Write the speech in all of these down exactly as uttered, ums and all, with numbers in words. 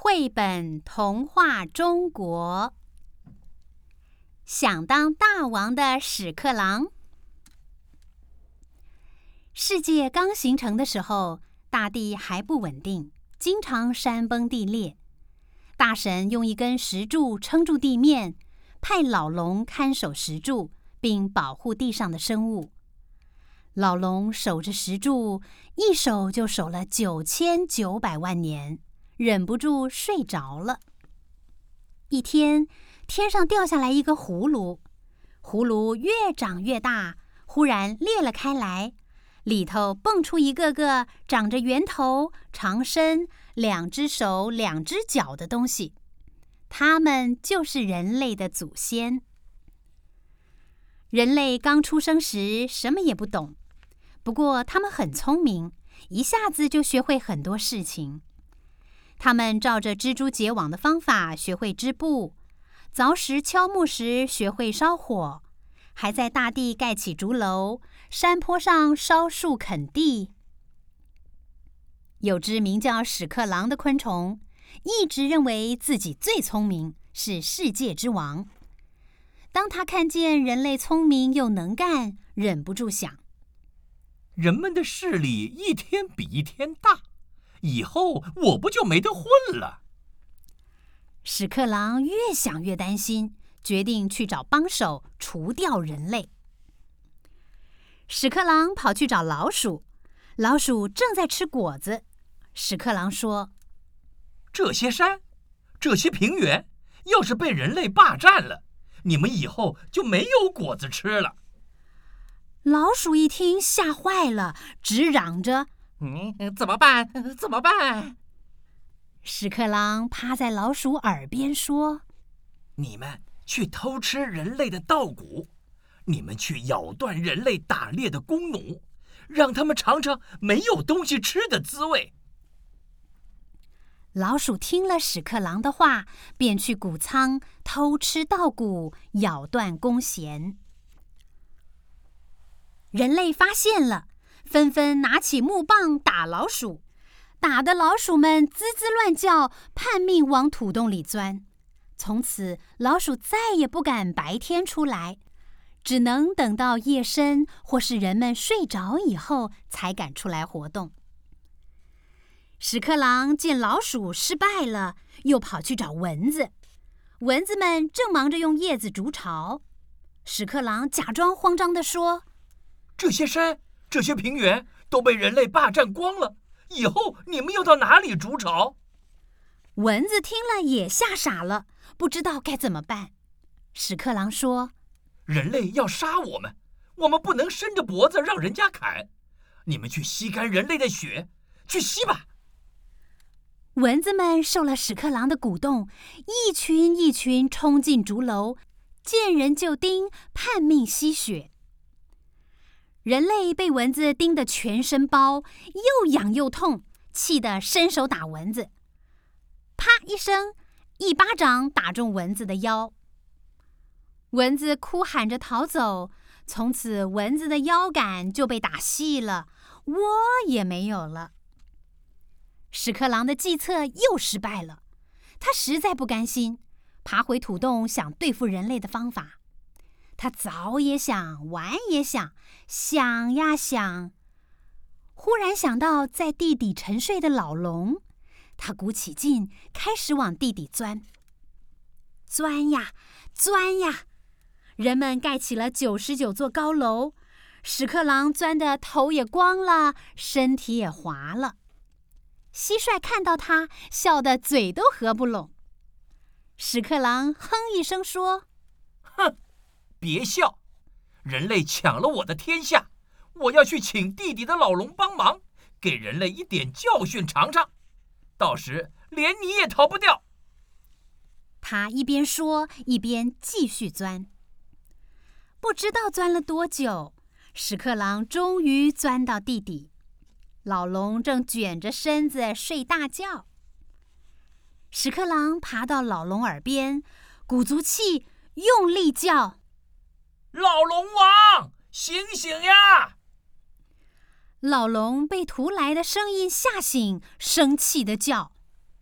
绘本童话中国。想当大王的屎壳郎。世界刚形成的时候，大地还不稳定，经常山崩地裂。大神用一根石柱撑住地面，派老龙看守石柱，并保护地上的生物。老龙守着石柱，一守就守了九千九百万年，忍不住睡着了。一天，天上掉下来一个葫芦，葫芦越长越大，忽然裂了开来，里头蹦出一个个长着圆头、长身、两只手、两只脚的东西，它们就是人类的祖先。人类刚出生时什么也不懂，不过他们很聪明，一下子就学会很多事情。他们照着蜘蛛结网的方法学会织布，凿石敲木时学会烧火，还在大地盖起竹楼，山坡上烧树垦地。有只名叫屎壳郎的昆虫，一直认为自己最聪明，是世界之王。当他看见人类聪明又能干，忍不住想： 人们的势力一天比一天大，以后我不就没得混了？ 屎壳郎越想越担心，决定去找帮手除掉人类。屎壳郎跑去找老鼠，老鼠正在吃果子。屎壳郎说： 这些山，这些平原，要是被人类霸占了，你们以后就没有果子吃了。 老鼠一听吓坏了，直嚷着： 嗯，怎么办？怎么办？ 屎壳郎趴在老鼠耳边说： 你们去偷吃人类的稻谷，你们去咬断人类打猎的弓弩，让他们尝尝没有东西吃的滋味。 老鼠听了屎壳郎的话，便去谷仓偷吃稻谷，咬断弓弦。人类发现了，纷纷拿起木棒打老鼠，打得老鼠们滋滋乱叫，叛命往土洞里钻。从此，老鼠再也不敢白天出来，只能等到夜深或是人们睡着以后，才敢出来活动。屎壳郎见老鼠失败了，又跑去找蚊子。蚊子们正忙着用叶子筑巢。屎壳郎假装慌张地说： 这些山，这些平原都被人类霸占光了，以后你们要到哪里筑巢？ 蚊子听了也吓傻了，不知道该怎么办。屎壳郎说： 人类要杀我们，我们不能伸着脖子让人家砍，你们去吸干人类的血，去吸吧。 蚊子们受了屎壳郎的鼓动，一群一群冲进竹楼，见人就叮，叛命吸血。人类被蚊子叮得全身包，又痒又痛，气得伸手打蚊子。啪一声，一巴掌打中蚊子的腰。蚊子哭喊着逃走，从此蚊子的腰杆就被打细了，窝也没有了。屎壳郎的计策又失败了，他实在不甘心，爬回土洞想对付人类的方法。他早也想，晚也想，想呀想，忽然想到在地底沉睡的老龙，他鼓起劲，开始往地底钻。钻呀，钻呀，人们盖起了九十九座高楼，屎壳郎钻得头也光了，身体也滑了。蟋蟀看到他，笑得嘴都合不拢。屎壳郎哼一声说： 哼，别笑，人类抢了我的天下，我要去请地底的老龙帮忙，给人类一点教训尝尝，到时连你也逃不掉。 他一边说，一边继续钻。不知道钻了多久，屎壳郎终于钻到地底。老龙正卷着身子睡大觉。屎壳郎爬到老龙耳边，鼓足气，用力叫： 老龙王，醒醒呀！ 老龙被突来的声音吓醒，生气地叫：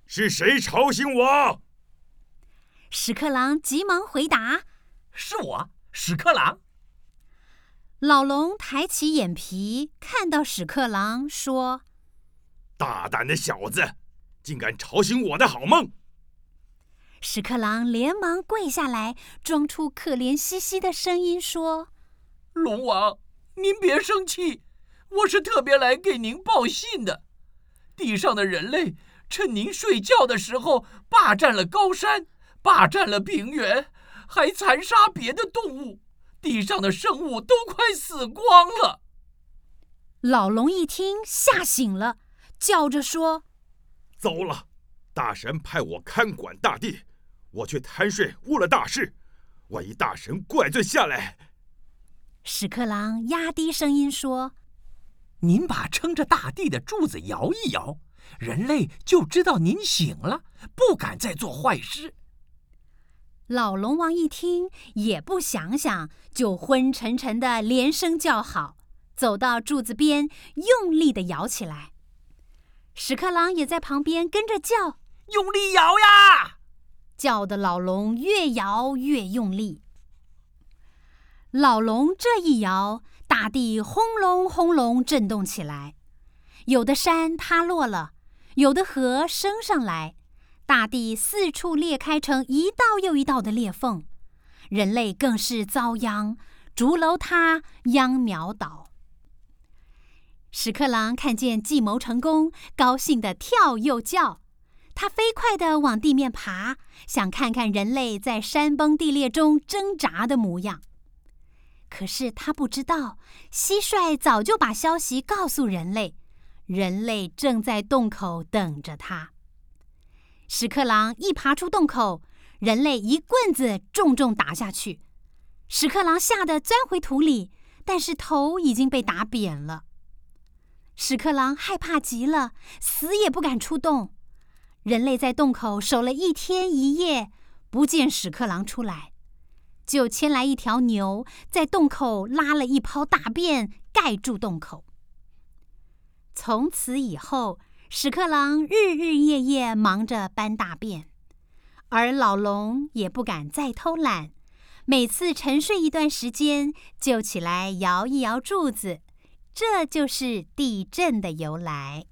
是谁吵醒我？” 屎壳郎急忙回答：“ 是我，屎壳郎。” 老龙抬起眼皮，看到屎壳郎，说：“ 大胆的小子，竟敢吵醒我的好梦！” 屎壳郎连忙跪下来，装出可怜兮兮的声音说：“ 龙王，您别生气，我是特别来给您报信的。地上的人类趁您睡觉的时候霸占了高山，霸占了平原，还残杀别的动物，地上的生物都快死光了。” 老龙一听，吓醒了，叫着说：“ 糟了！大神派我看管大地，我却贪睡误了大事，万一大神怪罪下来……” 屎壳郎压低声音说：“ 您把撑着大地的柱子摇一摇，人类就知道您醒了，不敢再做坏事。” 老龙王一听，也不想想，就昏沉沉的连声叫好，走到柱子边，用力地摇起来。屎壳郎也在旁边跟着叫：“ 用力摇呀！” 叫的老龙越摇越用力。老龙这一摇，大地轰隆轰隆震动起来，有的山塌落了，有的河升上来，大地四处裂开成一道又一道的裂缝，人类更是遭殃，竹楼塌，秧苗倒。屎壳郎看见计谋成功，高兴地跳又叫，他飞快地往地面爬，想看看人类在山崩地裂中挣扎的模样。可是他不知道，蟋蟀早就把消息告诉人类，人类正在洞口等着他。屎壳郎一爬出洞口，人类一棍子重重打下去，屎壳郎吓得钻回土里，但是头已经被打扁了。屎壳郎害怕极了，死也不敢出洞。人类在洞口守了一天一夜，不见屎壳郎出来，就牵来一条牛，在洞口拉了一泡大便，盖住洞口。从此以后，屎壳郎日日夜夜忙着搬大便，而老龙也不敢再偷懒，每次沉睡一段时间，就起来摇一摇柱子，这就是地震的由来。